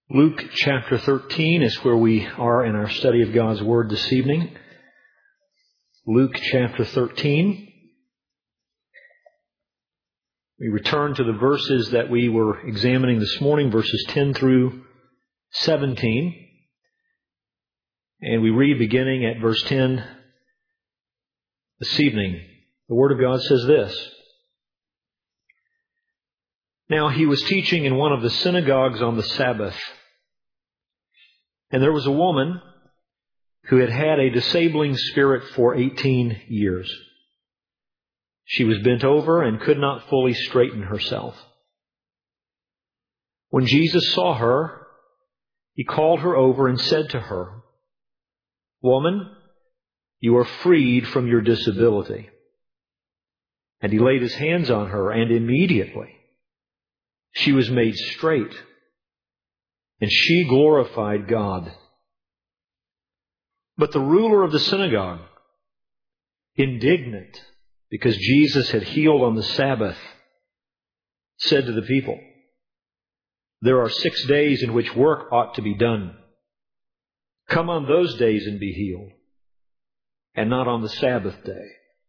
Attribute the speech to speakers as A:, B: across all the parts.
A: Luke chapter 13 is where we are in our study of God's Word this evening. Luke chapter 13. We return to the verses that we were examining this morning, verses 10 through 17. And we read beginning at verse 10 this evening. The Word of God says this. Now he was teaching in one of the synagogues on the Sabbath. And there was a woman who had had a disabling spirit for 18 years. She was bent over and could not fully straighten herself. When Jesus saw her, He called her over and said to her, "Woman, you are freed from your disability." And He laid His hands on her, and immediately she was made straight, and she glorified God. But the ruler of the synagogue, indignant because Jesus had healed on the Sabbath, said to the people, "There are 6 days in which work ought to be done. Come on those days and be healed, and not on the Sabbath day."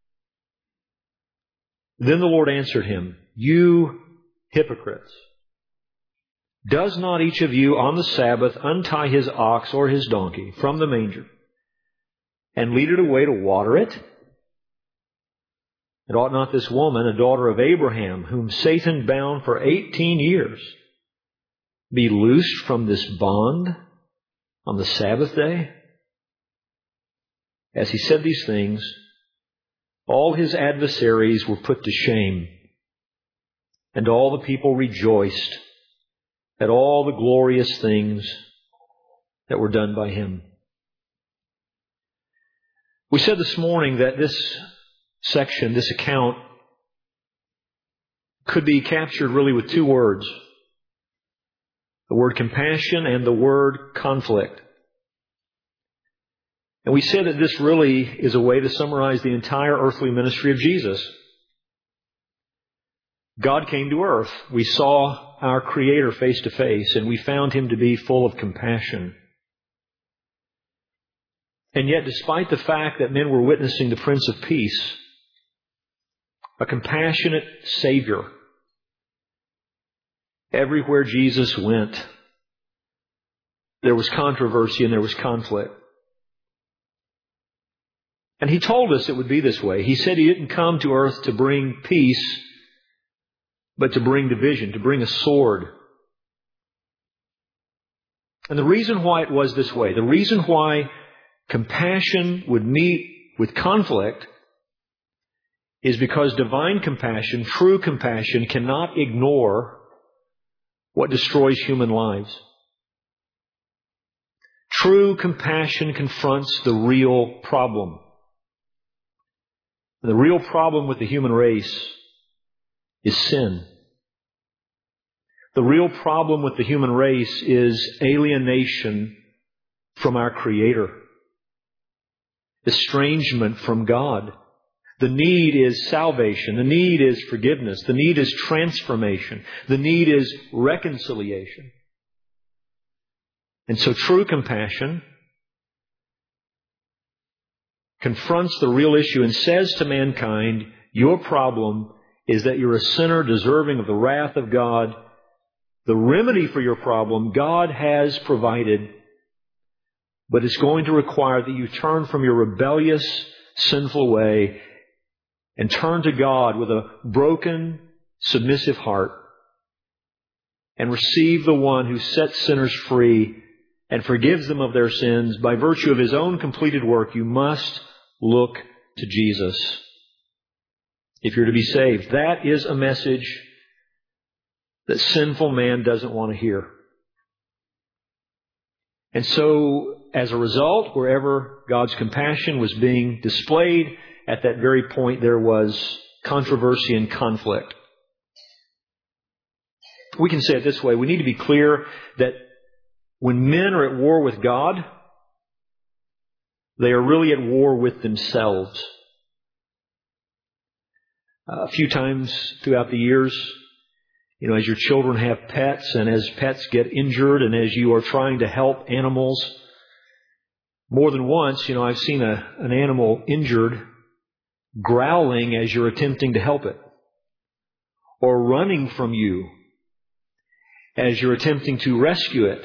A: Then the Lord answered him, "You hypocrites! Does not each of you on the Sabbath untie his ox or his donkey from the manger and lead it away to water it? And ought not this woman, a daughter of Abraham, whom Satan bound for 18 years, be loosed from this bond on the Sabbath day?" As He said these things, all His adversaries were put to shame, and all the people rejoiced at all the glorious things that were done by Him. We said this morning that this section, this account, could be captured really with 2 words. The word compassion and the word conflict. And we said that this really is a way to summarize the entire earthly ministry of Jesus. God came to earth. We saw our Creator face to face, and we found Him to be full of compassion. And yet, despite the fact that men were witnessing the Prince of Peace, a compassionate Savior, everywhere Jesus went, there was controversy and there was conflict. And He told us it would be this way. He said He didn't come to earth to bring peace, but to bring division, to bring a sword. And the reason why it was this way, the reason why compassion would meet with conflict, is because divine compassion, true compassion, cannot ignore what destroys human lives. True compassion confronts the real problem. The real problem with the human race is sin. The real problem with the human race is alienation from our Creator. Estrangement from God. The need is salvation. The need is forgiveness. The need is transformation. The need is reconciliation. And so true compassion confronts the real issue and says to mankind, your problem is that you're a sinner deserving of the wrath of God. The remedy for your problem God has provided, but it's going to require that you turn from your rebellious, sinful way and turn to God with a broken, submissive heart and receive the one who sets sinners free and forgives them of their sins by virtue of His own completed work. You must look to Jesus if you're to be saved. That is a message that sinful man doesn't want to hear. And so, as a result, wherever God's compassion was being displayed, at that very point there was controversy and conflict. We can say it this way. We need to be clear that when men are at war with God, they are really at war with themselves. A few times throughout the years, As your children have pets and as pets get injured and as you are trying to help animals. More than once, I've seen an animal injured growling as you're attempting to help it, or running from you as you're attempting to rescue it.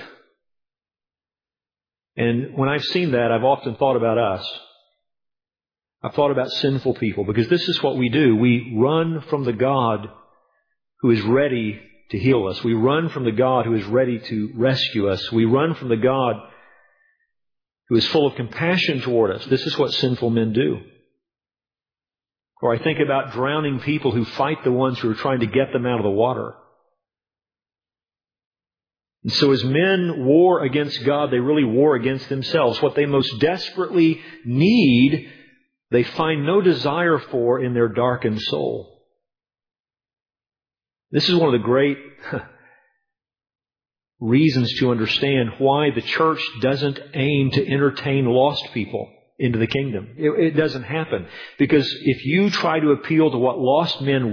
A: And when I've seen that, I've often thought about us. I've thought about sinful people, because this is what we do. We run from the God who is ready to heal us. We run from the God who is ready to rescue us. We run from the God who is full of compassion toward us. This is what sinful men do. Or I think about drowning people who fight the ones who are trying to get them out of the water. And so as men war against God, they really war against themselves. What they most desperately need, they find no desire for in their darkened soul. This is one of the great reasons to understand why the church doesn't aim to entertain lost people into the kingdom. It doesn't happen. Because if you try to appeal to what lost men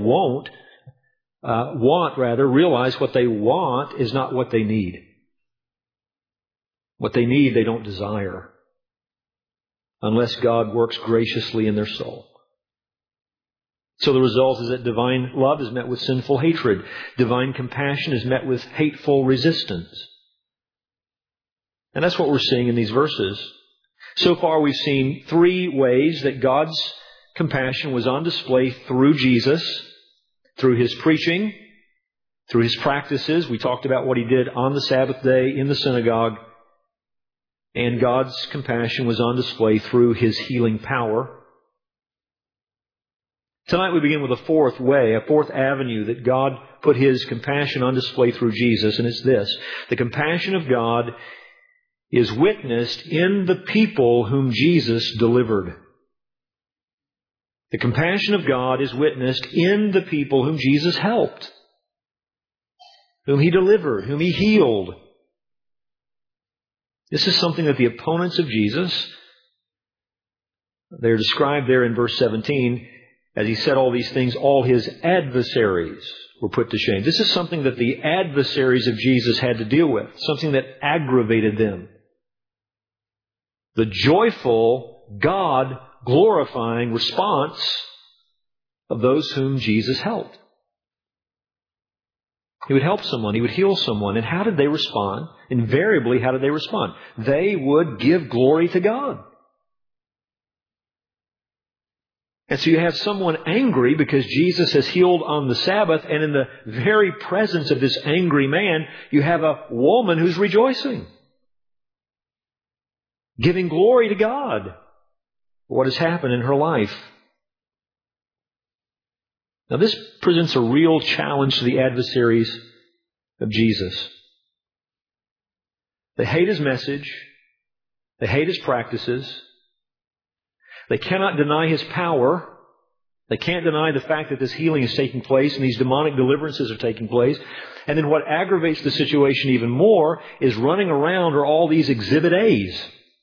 A: realize what they want is not what they need. What they need, they don't desire. Unless God works graciously in their soul. So the result is that divine love is met with sinful hatred. Divine compassion is met with hateful resistance. And that's what we're seeing in these verses. So far we've seen 3 ways that God's compassion was on display through Jesus, through His preaching, through His practices. We talked about what He did on the Sabbath day in the synagogue. And God's compassion was on display through His healing power. Tonight we begin with a 4th way, a 4th avenue that God put His compassion on display through Jesus, and it's this. The compassion of God is witnessed in the people whom Jesus delivered. The compassion of God is witnessed in the people whom Jesus helped, whom He delivered, whom He healed. This is something that the opponents of Jesus, they're described there in verse 17, as He said all these things, all His adversaries were put to shame. This is something that the adversaries of Jesus had to deal with, something that aggravated them. The joyful, God-glorifying response of those whom Jesus helped. He would help someone. He would heal someone. And how did they respond? Invariably, how did they respond? They would give glory to God. And so you have someone angry because Jesus has healed on the Sabbath, and in the very presence of this angry man, you have a woman who's rejoicing, giving glory to God for what has happened in her life. Now this presents a real challenge to the adversaries of Jesus. They hate His message. They hate His practices. They cannot deny His power. They can't deny the fact that this healing is taking place and these demonic deliverances are taking place. And then what aggravates the situation even more is running around are all these Exhibit A's.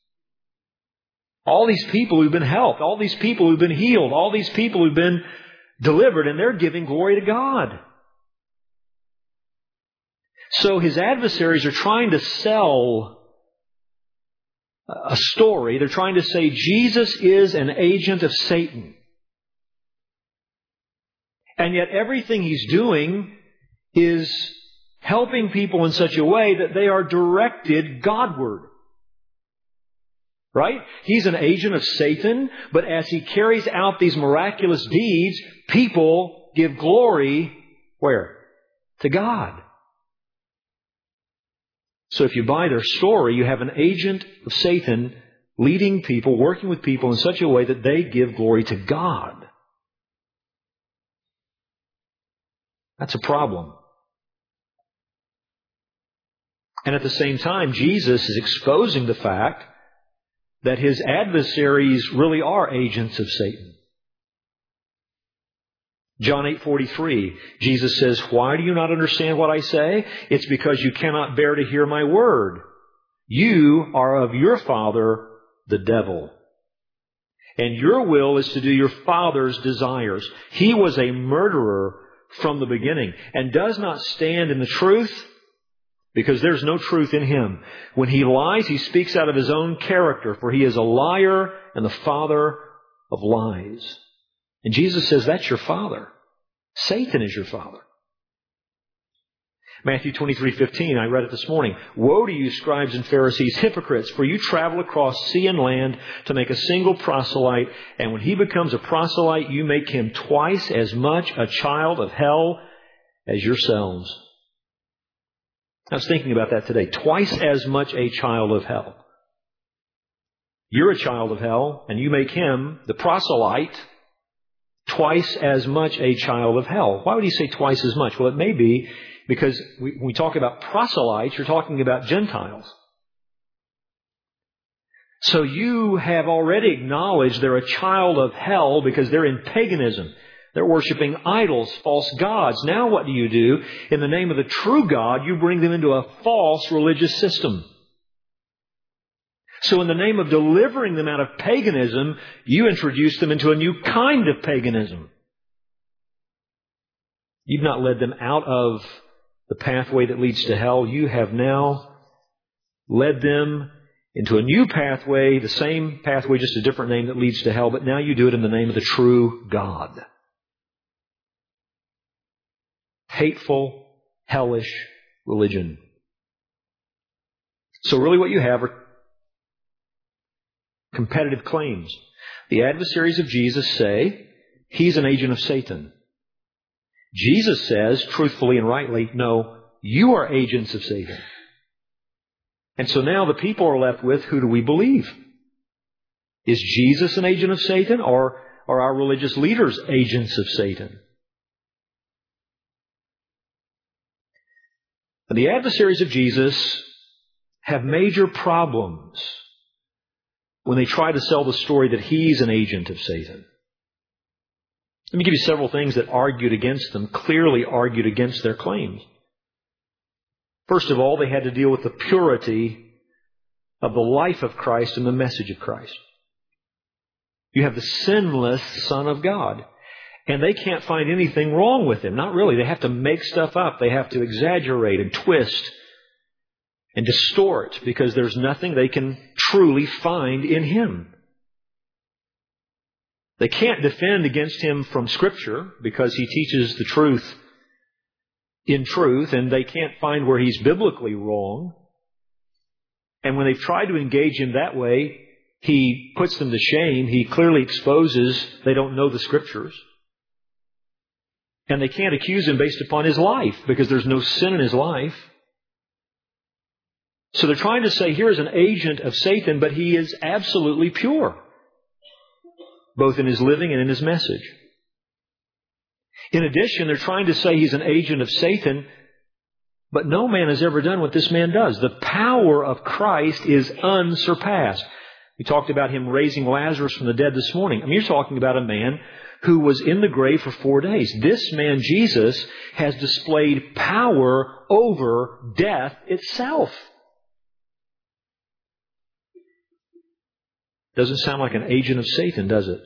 A: All these people who've been helped. All these people who've been healed. All these people who've been delivered, and they're giving glory to God. So His adversaries are trying to sell a story. They're trying to say Jesus is an agent of Satan. And yet everything He's doing is helping people in such a way that they are directed Godward. Right? He's an agent of Satan, but as He carries out these miraculous deeds, people give glory, where? To God. So if you buy their story, you have an agent of Satan leading people, working with people in such a way that they give glory to God. That's a problem. And at the same time, Jesus is exposing the fact that His adversaries really are agents of Satan. John 8:43, Jesus says, "Why do you not understand what I say? It's because you cannot bear to hear my word. You are of your father, the devil. And your will is to do your father's desires. He was a murderer from the beginning, and does not stand in the truth, because there's no truth in him. When he lies, he speaks out of his own character, for he is a liar and the father of lies. And Jesus says, that's your father. Satan is your father. Matthew 23:15, I read it this morning. Woe to you, scribes and Pharisees, hypocrites, for you travel across sea and land to make a single proselyte, and when he becomes a proselyte, you make him twice as much a child of hell as yourselves. I was thinking about that today. Twice as much a child of hell. You're a child of hell, and you make him, the proselyte, twice as much a child of hell. Why would he say twice as much? Well, it may be because when we talk about proselytes, you're talking about Gentiles. So you have already acknowledged they're a child of hell because they're in paganism. They're worshiping idols, false gods. Now what do? In the name of the true God, you bring them into a false religious system. So in the name of delivering them out of paganism, you introduce them into a new kind of paganism. You've not led them out of the pathway that leads to hell. You have now led them into a new pathway, the same pathway, just a different name that leads to hell, but now you do it in the name of the true God. Hateful, hellish religion. So really what you have are competitive claims. The adversaries of Jesus say he's an agent of Satan. Jesus says, truthfully and rightly, no, you are agents of Satan. And so now the people are left with, who do we believe? Is Jesus an agent of Satan, or are our religious leaders agents of Satan? The adversaries of Jesus have major problems when they try to sell the story that he's an agent of Satan. Let me give you several things that argued against them, clearly argued against their claims. First of all, they had to deal with the purity of the life of Christ and the message of Christ. You have the sinless Son of God. And they can't find anything wrong with him. Not really. They have to make stuff up. They have to exaggerate and twist and distort because there's nothing they can truly find in him. They can't defend against him from Scripture because he teaches the truth in truth, and they can't find where he's biblically wrong. And when they've tried to engage him that way, he puts them to shame. He clearly exposes they don't know the Scriptures. And they can't accuse him based upon his life because there's no sin in his life. So they're trying to say, here's an agent of Satan, but he is absolutely pure, both in his living and in his message. In addition, they're trying to say he's an agent of Satan, but no man has ever done what this man does. The power of Christ is unsurpassed. We talked about him raising Lazarus from the dead this morning. I mean, you're talking about a man who was in the grave for 4 days. This man, Jesus, has displayed power over death itself. Doesn't sound like an agent of Satan, does it?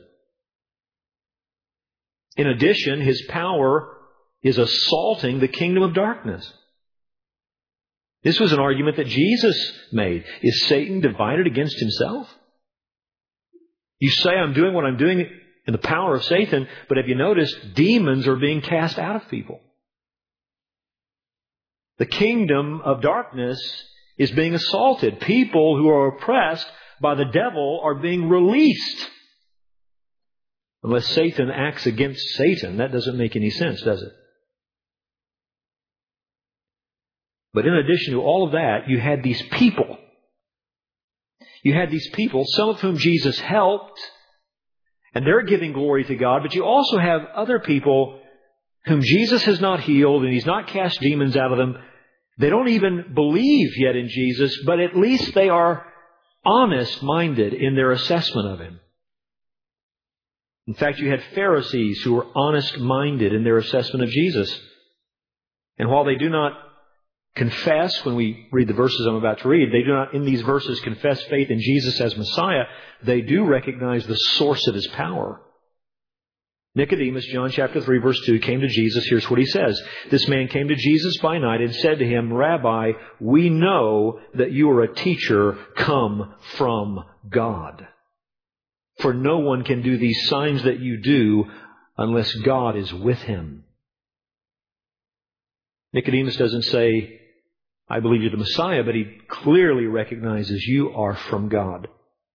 A: In addition, his power is assaulting the kingdom of darkness. This was an argument that Jesus made. Is Satan divided against himself? You say, I'm doing what I'm doing in the power of Satan, but have you noticed demons are being cast out of people? The kingdom of darkness is being assaulted. People who are oppressed by the devil are being released. Unless Satan acts against Satan, that doesn't make any sense, does it? But in addition to all of that, you had these people. You had these people, some of whom Jesus helped, and they're giving glory to God, but you also have other people whom Jesus has not healed and He's not cast demons out of them. They don't even believe yet in Jesus, but at least they are honest-minded in their assessment of Him. In fact, you had Pharisees who were honest-minded in their assessment of Jesus. And while they do not confess, when we read the verses I'm about to read, they do not in these verses confess faith in Jesus as Messiah, they do recognize the source of His power. Nicodemus, John chapter 3, verse 2, came to Jesus. Here's what he says. This man came to Jesus by night and said to him, Rabbi, we know that you are a teacher come from God. For no one can do these signs that you do unless God is with him. Nicodemus doesn't say, I believe you're the Messiah, but he clearly recognizes you are from God.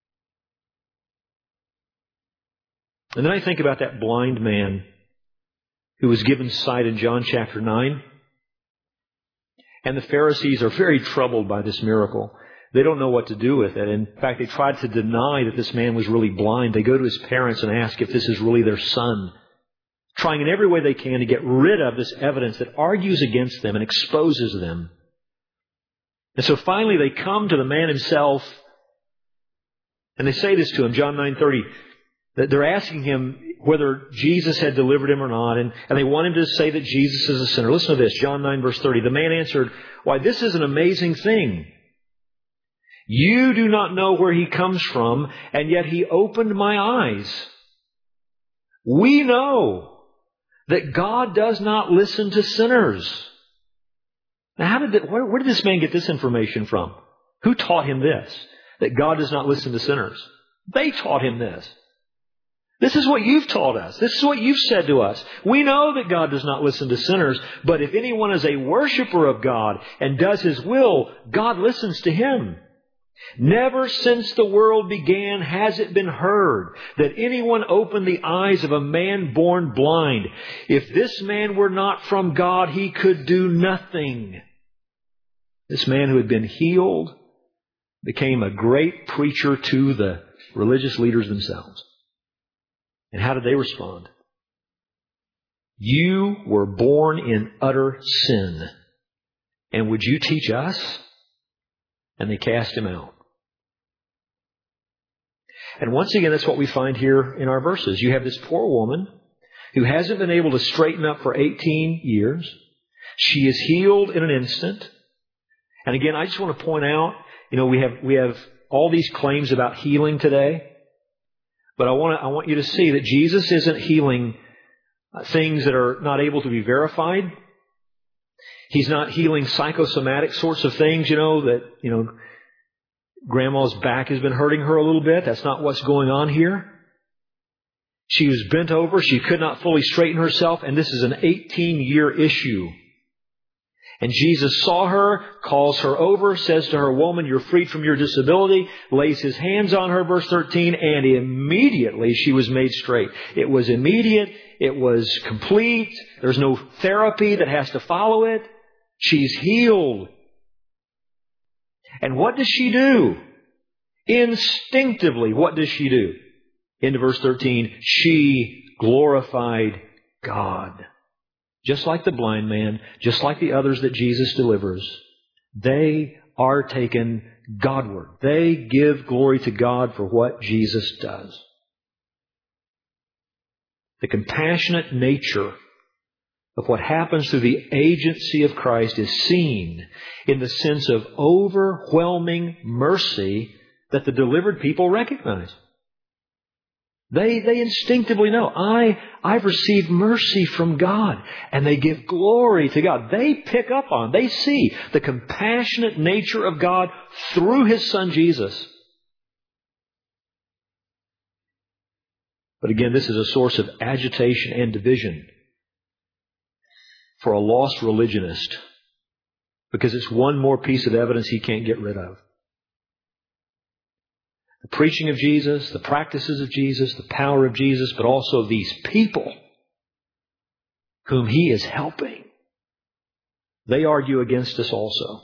A: And then I think about that blind man who was given sight in John chapter 9. And the Pharisees are very troubled by this miracle. They don't know what to do with it. In fact, they tried to deny that this man was really blind. They go to his parents and ask if this is really their son, trying in every way they can to get rid of this evidence that argues against them and exposes them. And so finally they come to the man himself and they say this to him, John 9:30, that they're asking him whether Jesus had delivered him or not, and they want him to say that Jesus is a sinner. Listen to this, John 9 verse 30. The man answered, why, this is an amazing thing. You do not know where he comes from, and yet he opened my eyes. We know that God does not listen to sinners. Now, where did this man get this information from? Who taught him this? That God does not listen to sinners. They taught him this. This is what you've taught us. This is what you've said to us. We know that God does not listen to sinners, but if anyone is a worshiper of God and does His will, God listens to him. Never since the world began has it been heard that anyone opened the eyes of a man born blind. If this man were not from God, he could do nothing. This man who had been healed became a great preacher to the religious leaders themselves. And how did they respond? You were born in utter sin, and would you teach us? And they cast him out. And once again, that's what we find here in our verses. You have this poor woman who hasn't been able to straighten up for 18 years. She is healed in an instant. And again, I just want to point out, we have all these claims about healing today. But I want you to see that Jesus isn't healing things that are not able to be verified. He's not healing psychosomatic sorts of things, grandma's back has been hurting her a little bit. That's not what's going on here. She was bent over. She could not fully straighten herself. And this is an 18-year issue. And Jesus saw her, calls her over, says to her, woman, you're freed from your disability, lays His hands on her, verse 13, and immediately she was made straight. It was immediate. It was complete. There's no therapy that has to follow it. She's healed. And what does she do? Instinctively, what does she do? Into verse 13, she glorified God. Just like the blind man, just like the others that Jesus delivers, they are taken Godward. They give glory to God for what Jesus does. The compassionate nature of what happens through the agency of Christ is seen in the sense of overwhelming mercy that the delivered people recognize. They instinctively know, I've received mercy from God, and they give glory to God. They pick up on, they see the compassionate nature of God through His Son Jesus. But again, this is a source of agitation and division for a lost religionist, because it's one more piece of evidence he can't get rid of. The preaching of Jesus, the practices of Jesus, the power of Jesus, but also these people whom He is helping. They argue against us also.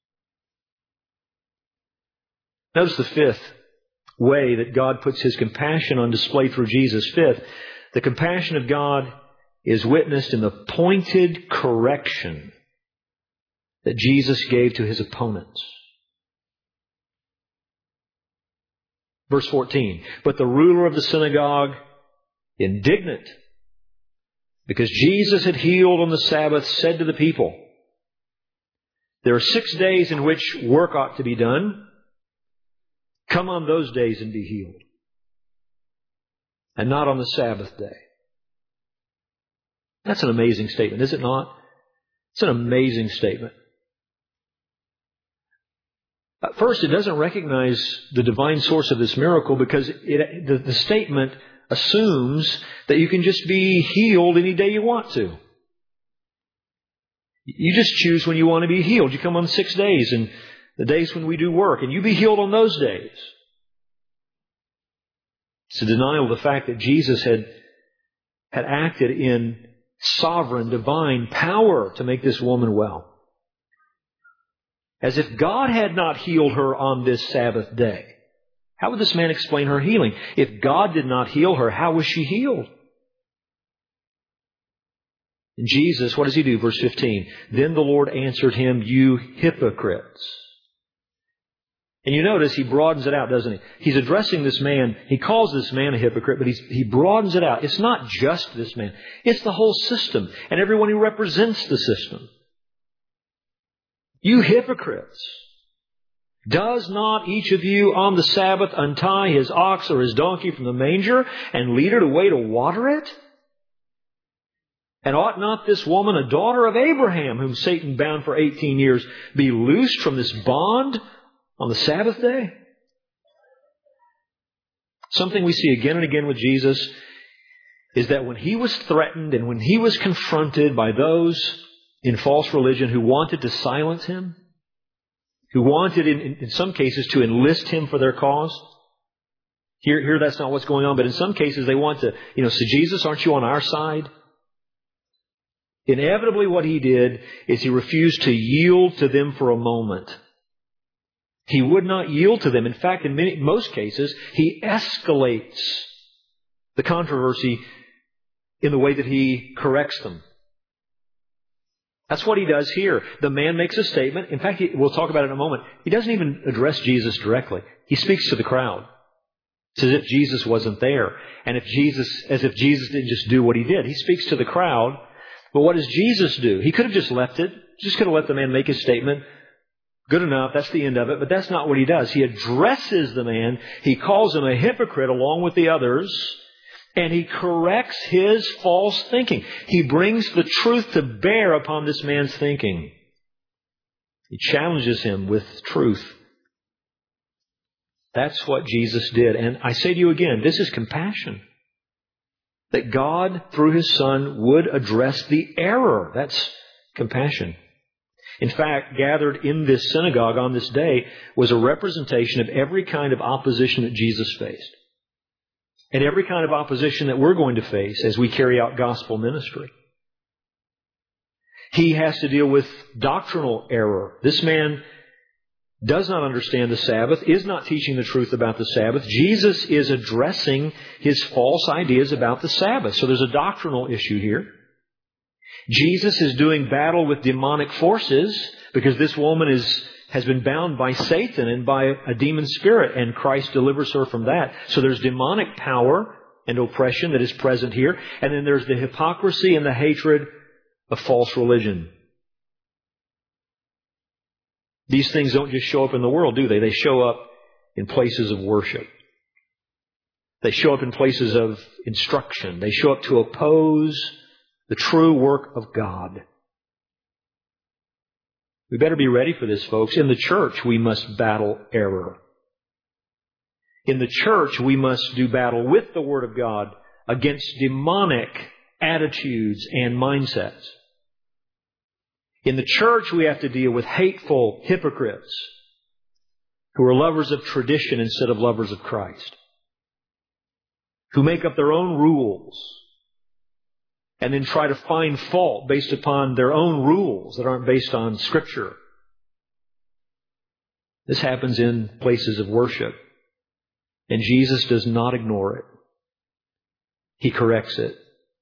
A: Notice the fifth way that God puts His compassion on display through Jesus. Fifth, the compassion of God is witnessed in the pointed correction that Jesus gave to His opponents. Verse 14, but the ruler of the synagogue, indignant, because Jesus had healed on the Sabbath, said to the people, there are 6 days in which work ought to be done. Come on those days and be healed, and not on the Sabbath day. That's an amazing statement, is it not? It's an amazing statement. First, it doesn't recognize the divine source of this miracle because the statement assumes that you can just be healed any day you want to. You just choose when you want to be healed. You come on 6 days and the days when we do work, and you be healed on those days. It's a denial of the fact that Jesus had acted in sovereign, divine power to make this woman well. As if God had not healed her on this Sabbath day. How would this man explain her healing? If God did not heal her, how was she healed? And Jesus, what does He do? Verse 15. Then the Lord answered him, "You hypocrites." And you notice He broadens it out, doesn't He? He's addressing this man. He calls this man a hypocrite, but He broadens it out. It's not just this man. It's the whole system and everyone who represents the system. You hypocrites! Does not each of you on the Sabbath untie his ox or his donkey from the manger and lead it away to water it? And ought not this woman, a daughter of Abraham, whom Satan bound for 18 years, be loosed from this bond on the Sabbath day? Something we see again and again with Jesus is that when He was threatened and when He was confronted by those in false religion who wanted to silence Him, who wanted in some cases to enlist Him for their cause. Here that's not what's going on, but in some cases they want to, say, Jesus, aren't you on our side? Inevitably what He did is He refused to yield to them for a moment. He would not yield to them. In fact, in most cases, He escalates the controversy in the way that He corrects them. That's what He does here. The man makes a statement. In fact, we'll talk about it in a moment. He doesn't even address Jesus directly. He speaks to the crowd. It's as if Jesus wasn't there. And as if Jesus didn't just do what He did. He speaks to the crowd. But what does Jesus do? He could have just left it. Just could have let the man make his statement. Good enough. That's the end of it. But that's not what He does. He addresses the man. He calls him a hypocrite along with the others. And He corrects his false thinking. He brings the truth to bear upon this man's thinking. He challenges him with truth. That's what Jesus did. And I say to you again, this is compassion. That God, through His Son, would address the error. That's compassion. In fact, gathered in this synagogue on this day was a representation of every kind of opposition that Jesus faced. And every kind of opposition that we're going to face as we carry out gospel ministry. He has to deal with doctrinal error. This man does not understand the Sabbath, is not teaching the truth about the Sabbath. Jesus is addressing his false ideas about the Sabbath. So there's a doctrinal issue here. Jesus is doing battle with demonic forces because this woman has been bound by Satan and by a demon spirit, and Christ delivers her from that. So there's demonic power and oppression that is present here. And then there's the hypocrisy and the hatred of false religion. These things don't just show up in the world, do they? They show up in places of worship. They show up in places of instruction. They show up to oppose the true work of God. We better be ready for this, folks. In the church, we must battle error. In the church, we must do battle with the Word of God against demonic attitudes and mindsets. In the church, we have to deal with hateful hypocrites who are lovers of tradition instead of lovers of Christ, who make up their own rules and then try to find fault based upon their own rules that aren't based on Scripture. This happens in places of worship, and Jesus does not ignore it. He corrects it.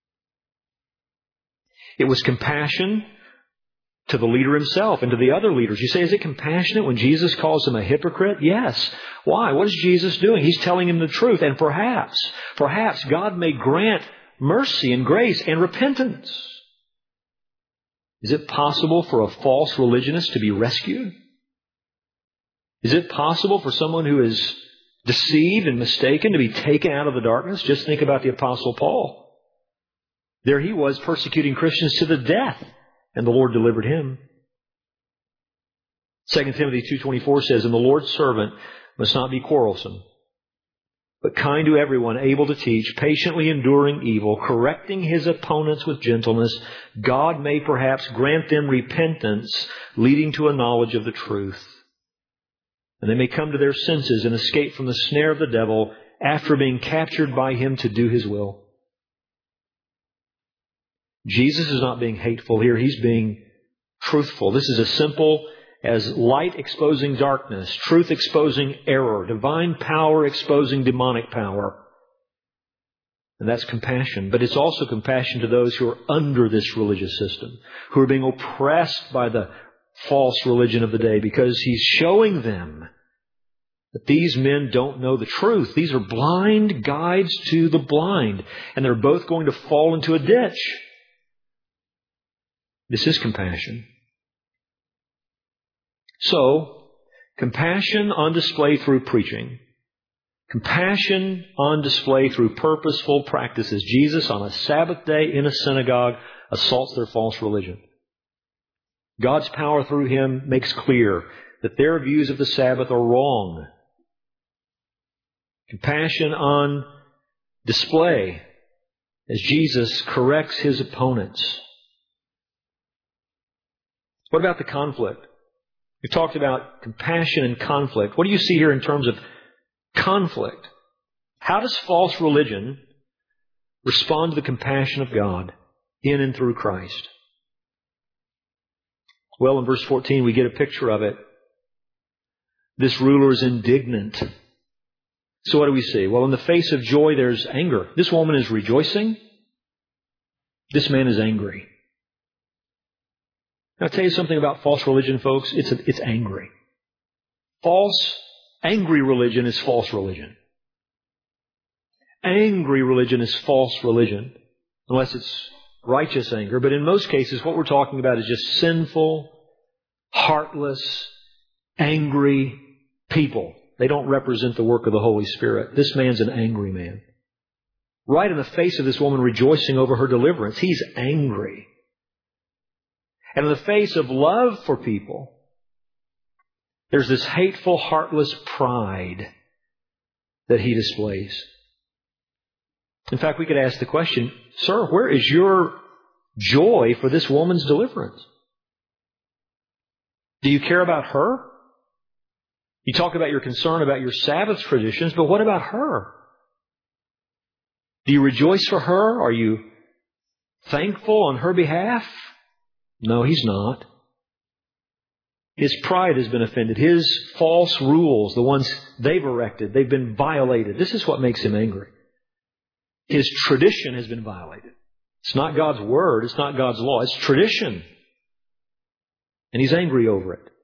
A: It was compassion to the leader himself and to the other leaders. You say, is it compassionate when Jesus calls him a hypocrite? Yes. Why? What is Jesus doing? He's telling him the truth. And perhaps God may grant mercy and grace and repentance. Is it possible for a false religionist to be rescued? Is it possible for someone who is deceived and mistaken to be taken out of the darkness? Just think about the Apostle Paul. There he was persecuting Christians to the death, and the Lord delivered him. 2 Timothy 2:24 says, "And the Lord's servant must not be quarrelsome, but kind to everyone, able to teach, patiently enduring evil, correcting his opponents with gentleness. God may perhaps grant them repentance, leading to a knowledge of the truth. And they may come to their senses and escape from the snare of the devil after being captured by him to do his will." Jesus is not being hateful here. He's being truthful. This is as simple as light exposing darkness, truth exposing error, divine power exposing demonic power. And that's compassion. But it's also compassion to those who are under this religious system, who are being oppressed by the false religion of the day, because He's showing them that these men don't know the truth. These are blind guides to the blind, and they're both going to fall into a ditch. This is compassion. So, compassion on display through preaching. Compassion on display through purposeful practices. Jesus, on a Sabbath day in a synagogue, assaults their false religion. God's power through Him makes clear that their views of the Sabbath are wrong. Compassion on display as Jesus corrects His opponents. What about the conflict? We've talked about compassion and conflict. What do you see here in terms of conflict? How does false religion respond to the compassion of God in and through Christ? Well, in verse 14, we get a picture of it. This ruler is indignant. So what do we see? Well, in the face of joy, there's anger. This woman is rejoicing. This man is angry. Now, I'll tell you something about false religion, folks. It's angry. Angry religion is false religion. Angry religion is false religion, unless it's righteous anger. But in most cases, what we're talking about is just sinful, heartless, angry people. They don't represent the work of the Holy Spirit. This man's an angry man. Right in the face of this woman rejoicing over her deliverance, he's angry. And in the face of love for people, there's this hateful, heartless pride that he displays. In fact, we could ask the question, "Sir, where is your joy for this woman's deliverance? Do you care about her? You talk about your concern about your Sabbath traditions, but what about her? Do you rejoice for her? Are you thankful on her behalf?" No, he's not. His pride has been offended. His false rules, the ones they've erected, they've been violated. This is what makes him angry. His tradition has been violated. It's not God's Word. It's not God's law. It's tradition. And he's angry over it.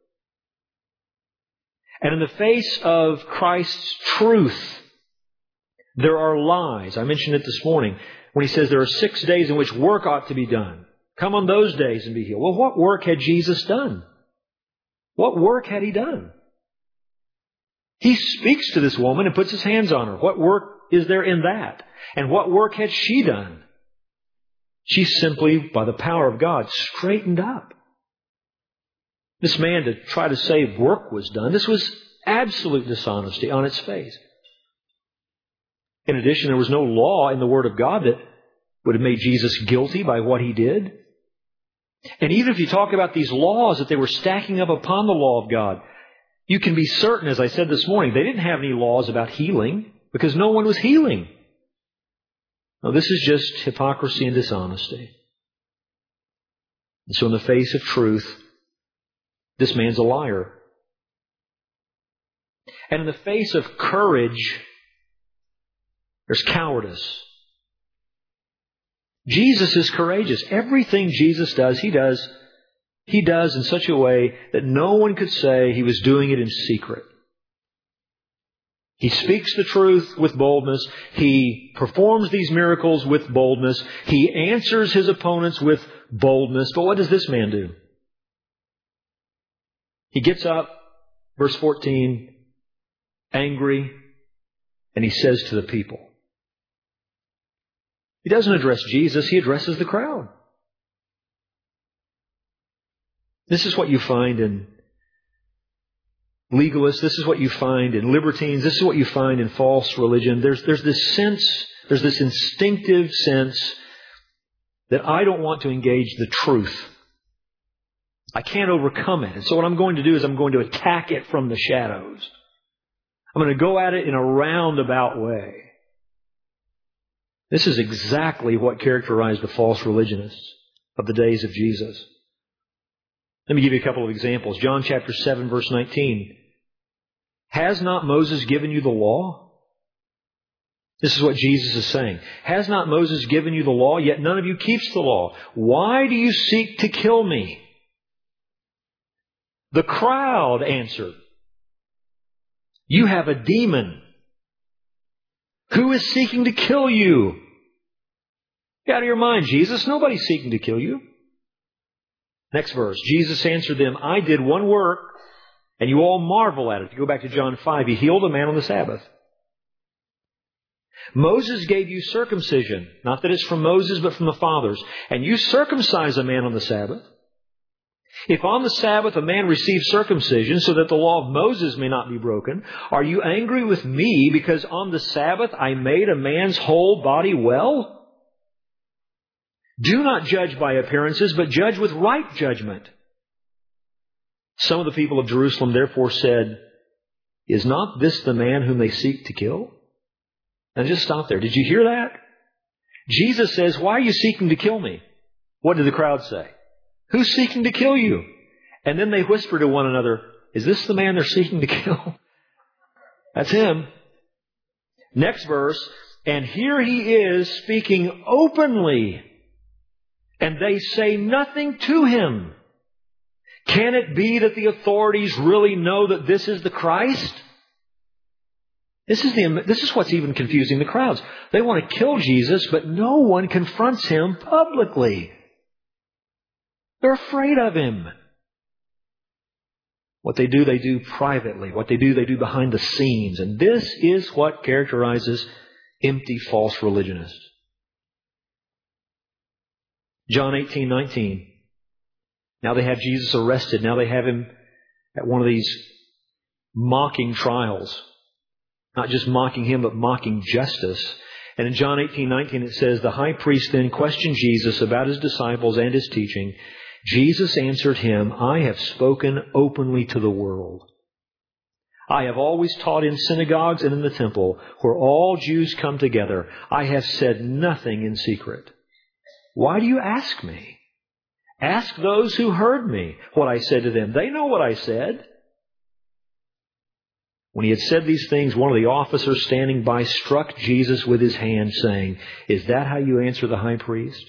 A: And in the face of Christ's truth, there are lies. I mentioned it this morning when he says there are 6 days in which work ought to be done. Come on those days and be healed. Well, what work had Jesus done? What work had He done? He speaks to this woman and puts His hands on her. What work is there in that? And what work had she done? She simply, by the power of God, straightened up. This man, to try to say work was done, this was absolute dishonesty on its face. In addition, there was no law in the Word of God that would have made Jesus guilty by what He did. And even if you talk about these laws that they were stacking up upon the law of God, you can be certain, as I said this morning, they didn't have any laws about healing because no one was healing. No, this is just hypocrisy and dishonesty. And so in the face of truth, this man's a liar. And in the face of courage, there's cowardice. Jesus is courageous. Everything Jesus does, He does in such a way that no one could say He was doing it in secret. He speaks the truth with boldness. He performs these miracles with boldness. He answers His opponents with boldness. But what does this man do? He gets up, verse 14, angry, and he says to the people, He doesn't address Jesus. He addresses the crowd. This is what you find in legalists. This is what you find in libertines. This is what you find in false religion. There's this sense, there's this instinctive sense that I don't want to engage the truth. I can't overcome it. And so what I'm going to do is I'm going to attack it from the shadows. I'm going to go at it in a roundabout way. This is exactly what characterized the false religionists of the days of Jesus. Let me give you a couple of examples. John chapter 7, verse 19. Has not Moses given you the law? This is what Jesus is saying. Has not Moses given you the law? Yet none of you keeps the law. Why do you seek to kill me? The crowd answered, you have a demon. Who is seeking to kill you? Get out of your mind, Jesus. Nobody's seeking to kill you. Next verse. Jesus answered them, I did one work, and you all marvel at it. If you go back to John 5, He healed a man on the Sabbath. Moses gave you circumcision. Not that it's from Moses, but from the fathers. And you circumcise a man on the Sabbath. If on the Sabbath a man receives circumcision so that the law of Moses may not be broken, are you angry with me because on the Sabbath I made a man's whole body well? Do not judge by appearances, but judge with right judgment. Some of the people of Jerusalem therefore said, is not this the man whom they seek to kill? Now just stop there. Did you hear that? Jesus says, why are you seeking to kill me? What did the crowd say? Who's seeking to kill you? And then they whisper to one another, is this the man they're seeking to kill? That's him. Next verse, and here he is speaking openly, and they say nothing to him. Can it be that the authorities really know that this is the Christ? This is what's even confusing the crowds. They want to kill Jesus, but no one confronts him publicly. They're afraid of him. What they do privately. What they do behind the scenes. And this is what characterizes empty false religionists. John 18:19. Now they have Jesus arrested. Now they have him at one of these mocking trials. Not just mocking him, but mocking justice. And in John 18:19 it says, the high priest then questioned Jesus about his disciples and his teaching. Jesus answered him, I have spoken openly to the world. I have always taught in synagogues and in the temple, where all Jews come together. I have said nothing in secret. Why do you ask me? Ask those who heard me what I said to them. They know what I said. When he had said these things, one of the officers standing by struck Jesus with his hand, saying, is that how you answer the high priest?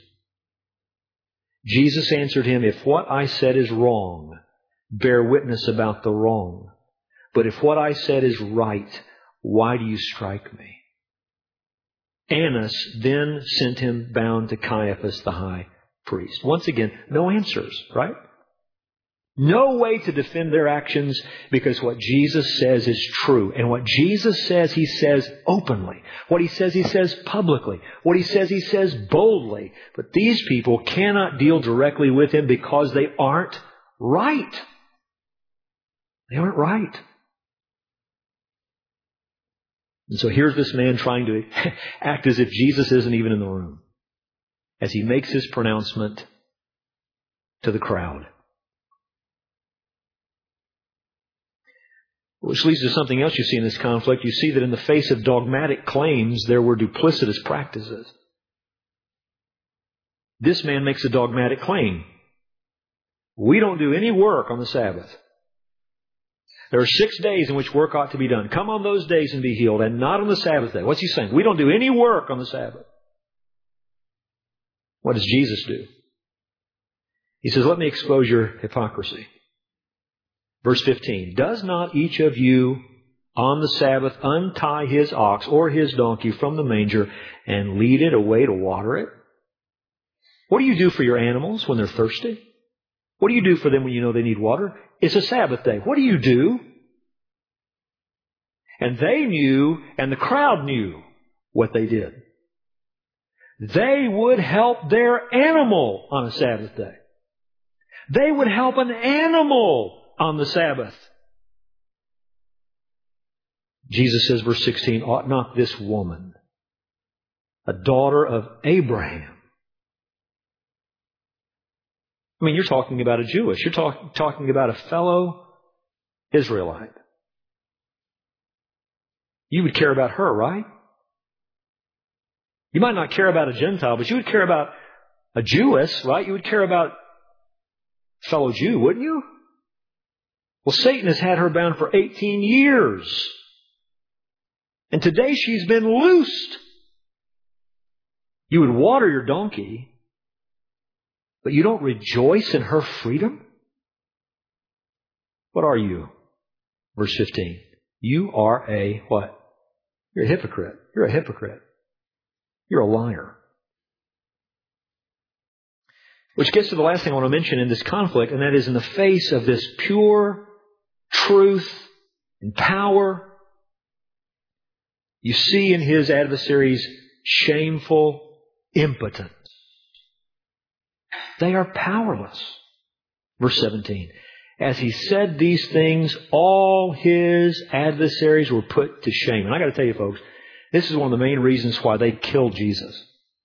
A: Jesus answered him, if what I said is wrong, bear witness about the wrong. But if what I said is right, why do you strike me? Annas then sent him bound to Caiaphas the high priest. Once again, no answers, right? No way to defend their actions because what Jesus says is true. And what Jesus says, He says openly. What He says publicly. What He says boldly. But these people cannot deal directly with Him because they aren't right. They aren't right. And so here's this man trying to act as if Jesus isn't even in the room as he makes his pronouncement to the crowd. Which leads to something else you see in this conflict. You see that in the face of dogmatic claims, there were duplicitous practices. This man makes a dogmatic claim. We don't do any work on the Sabbath. There are 6 days in which work ought to be done. Come on those days and be healed, and not on the Sabbath day. What's he saying? We don't do any work on the Sabbath. What does Jesus do? He says, let me expose your hypocrisy. Verse 15, does not each of you on the Sabbath untie his ox or his donkey from the manger and lead it away to water it? What do you do for your animals when they're thirsty? What do you do for them when you know they need water? It's a Sabbath day. What do you do? And they knew, and the crowd knew what they did. they would help their animal on a Sabbath day. They would help an animal on the Sabbath. Jesus says, verse 16, ought not this woman, a daughter of Abraham. I mean, you're talking about a Jewish. You're talking about a fellow Israelite. You would care about her, right? You might not care about a Gentile, but you would care about a Jewess, right? You would care about a fellow Jew, wouldn't you? Well, Satan has had her bound for 18 years. And today she's been loosed. You would water your donkey, but you don't rejoice in her freedom? What are you? Verse 15. You are a what? You're a hypocrite. You're a hypocrite. You're a liar. Which gets to the last thing I want to mention in this conflict, and that is in the face of this pure truth and power, you see in his adversaries shameful impotence. They are powerless. Verse 17. As he said these things, all his adversaries were put to shame. And I got to tell you, folks, this is one of the main reasons why they killed Jesus.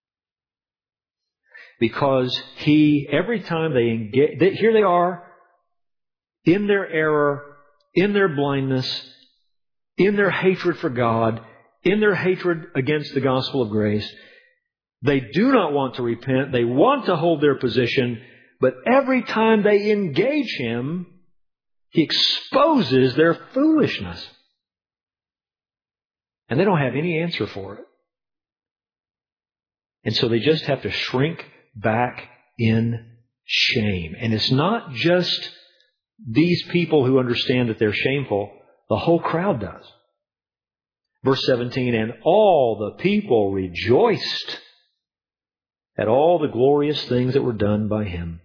A: Because every time they engage, here they are, in their error, in their blindness, in their hatred for God, in their hatred against the gospel of grace. They do not want to repent. They want to hold their position. But every time they engage him, he exposes their foolishness. And they don't have any answer for it. And so they just have to shrink back in shame. And it's not just these people who understand that they're shameful. The whole crowd does. Verse 17, and all the people rejoiced at all the glorious things that were done by him.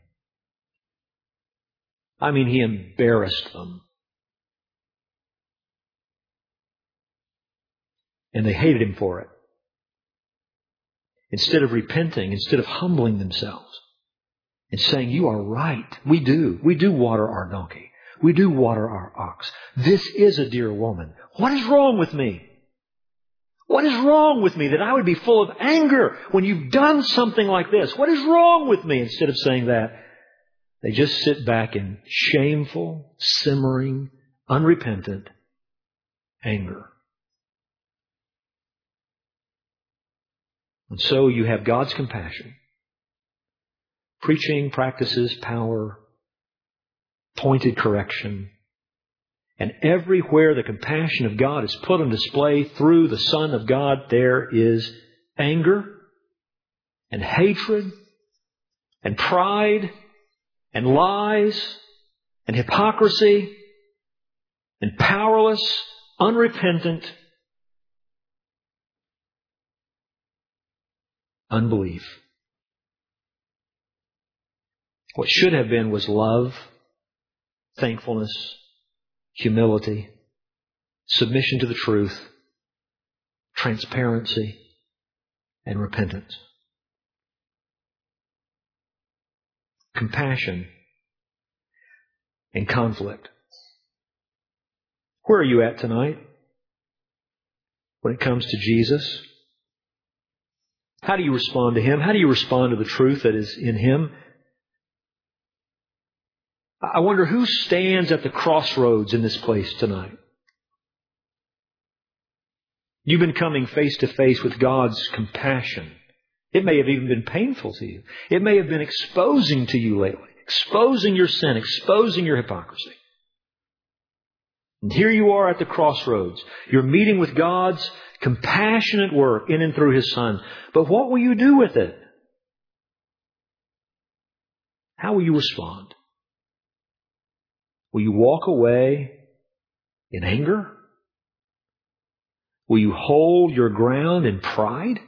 A: I mean, he embarrassed them. And they hated him for it. Instead of repenting, instead of humbling themselves and saying, you are right. We do. We do water our donkey. We do water our ox. This is a dear woman. What is wrong with me? What is wrong with me that I would be full of anger when you've done something like this? What is wrong with me? Instead of saying that, they just sit back in shameful, simmering, unrepentant anger. And so you have God's compassion. Preaching, practices, power, pointed correction. And everywhere the compassion of God is put on display through the Son of God, there is anger and hatred and pride and lies and hypocrisy and powerless, unrepentant unbelief. What should have been was love, thankfulness, humility, submission to the truth, transparency, and repentance. Compassion and conflict. Where are you at tonight when it comes to Jesus? How do you respond to him? How do you respond to the truth that is in him? I wonder who stands at the crossroads in this place tonight. You've been coming face to face with God's compassion. It may have even been painful to you. It may have been exposing to you lately. Exposing your sin, exposing your hypocrisy. And here you are at the crossroads. You're meeting with God's compassionate work in and through His Son. But what will you do with it? How will you respond? Will you walk away in anger? Will you hold your ground in pride?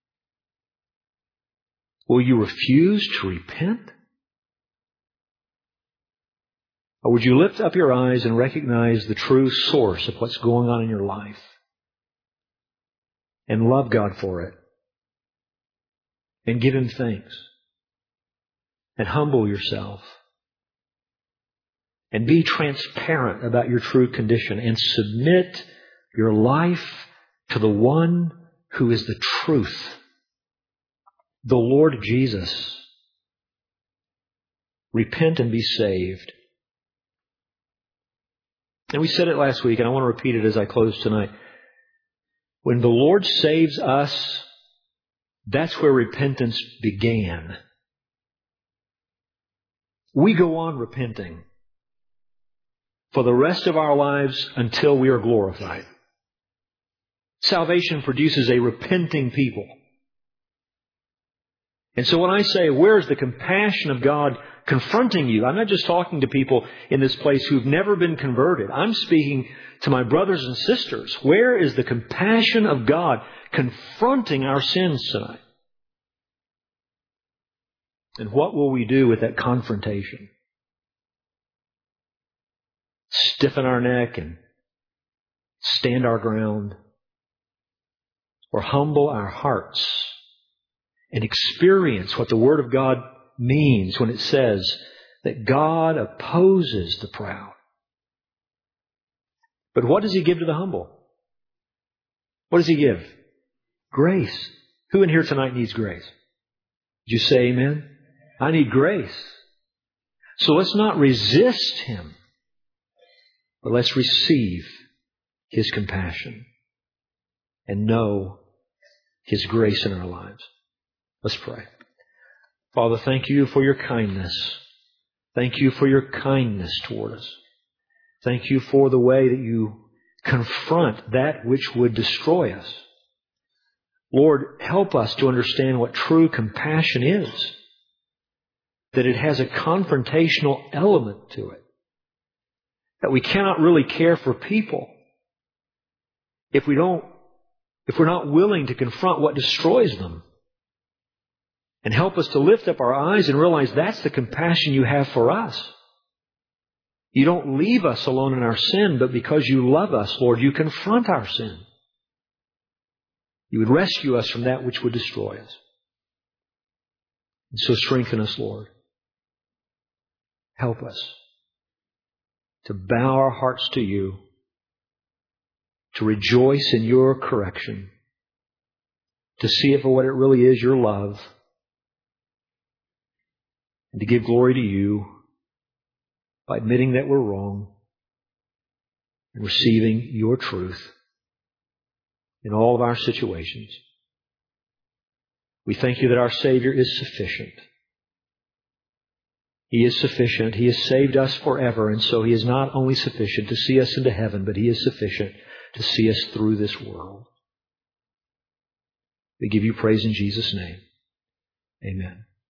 A: Will you refuse to repent? Or would you lift up your eyes and recognize the true source of what's going on in your life and love God for it and give Him thanks. And humble yourself. And be transparent about your true condition. And submit your life to the one who is the truth, the Lord Jesus. Repent and be saved. And we said it last week, and I want to repeat it as I close tonight. When the Lord saves us, that's where repentance began. We go on repenting for the rest of our lives until we are glorified. Salvation produces a repenting people. And so when I say, where's the compassion of God confronting you? I'm not just talking to people in this place who've never been converted. I'm speaking to my brothers and sisters. Where is the compassion of God confronting our sins tonight? And what will we do with that confrontation? Stiffen our neck and stand our ground? Or humble our hearts and experience what the Word of God means when it says that God opposes the proud. But what does He give to the humble? What does He give? Grace. Who in here tonight needs grace? Did you say amen? I need grace. So let's not resist Him, but let's receive His compassion and know His grace in our lives. Let's pray. Father, thank You for Your kindness. Thank You for Your kindness toward us. Thank You for the way that You confront that which would destroy us. Lord, help us to understand what true compassion is. That it has a confrontational element to it. That we cannot really care for people if we're not willing to confront what destroys them. And help us to lift up our eyes and realize that's the compassion You have for us. You don't leave us alone in our sin, but because You love us, Lord, You confront our sin. You would rescue us from that which would destroy us. And so strengthen us, Lord. Help us to bow our hearts to You, to rejoice in Your correction, to see it for what it really is, Your love, and to give glory to You by admitting that we're wrong and receiving Your truth in all of our situations. We thank You that our Savior is sufficient. He is sufficient. He has saved us forever, and so He is not only sufficient to see us into heaven, but He is sufficient to see us through this world. We give You praise in Jesus' name. Amen.